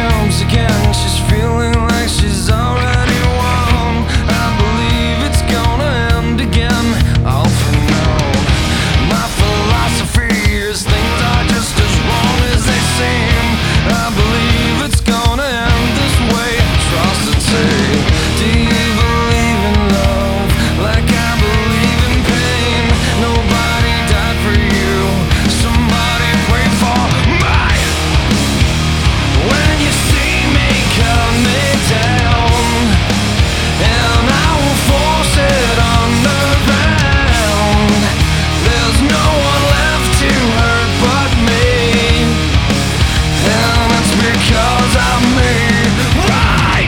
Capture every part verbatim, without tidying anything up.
comes again. She's feeling like she's already won. I believe it's gonna end again. All for now. My philosophy is things are just as wrong as they seem. I believe it's gonna end this way. Trust and see. Do you believe in love like I believe in pain? Nobody died for you. Somebody pray for me. When you see me coming down, and I will force it underground. There's no one left to hurt but me, and it's because of me. Right.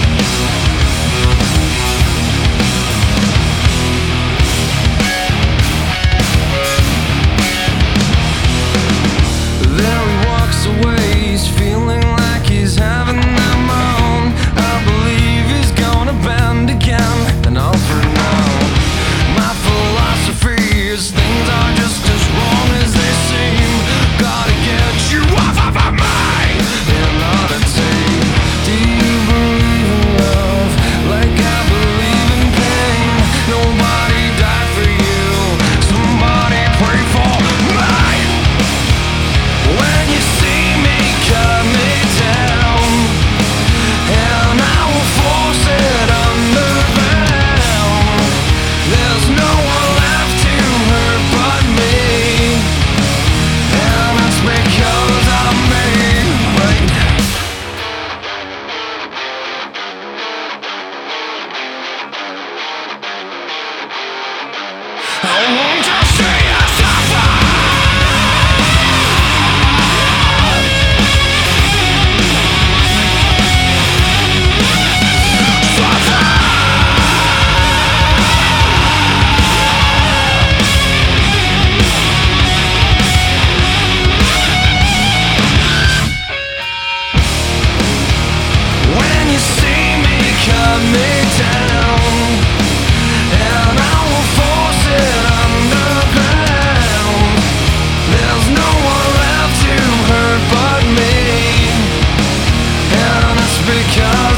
There he walks away, he's feeling like he's having that moan. I believe he's gonna bend again, and all for now. My philosophy is things are just as wrong as they seem. Gotta get you off of me in order to. Do you believe in love like I believe in pain? Nobody died for you. Somebody pray for me. When you see me coming down, and I will force it underground. There's no one left to hurt but me, and it's because of me. Right. I want to see you suffer. When you see me coming down, and I will force it underground. There's no one left to hurt but me, and it's because